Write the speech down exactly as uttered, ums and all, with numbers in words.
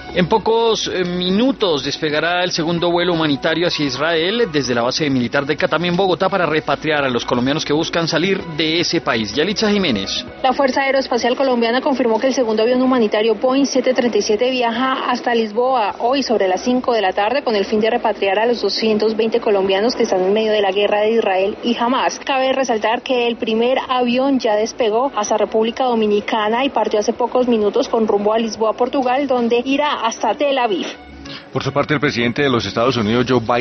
En pocos eh, minutos despegará el segundo vuelo humanitario hacia Israel desde la base militar de Katami en Bogotá para repatriar a los colombianos que buscan salir de ese país. Yalitza Jiménez. La Fuerza Aeroespacial Colombiana confirmó que el segundo avión humanitario Boeing siete treinta y siete viaja hasta Lisboa hoy sobre las cinco de la tarde con el fin de repatriar a los doscientos veinte colombianos que están en medio de la guerra de Israel y Hamás. Cabe resaltar que el primer avión ya despegó hasta República Dominicana y partió hace pocos minutos con rumbo a Lisboa, Portugal, donde irá hasta Tel Aviv. Por su parte, el presidente de los Estados Unidos, Joe Biden,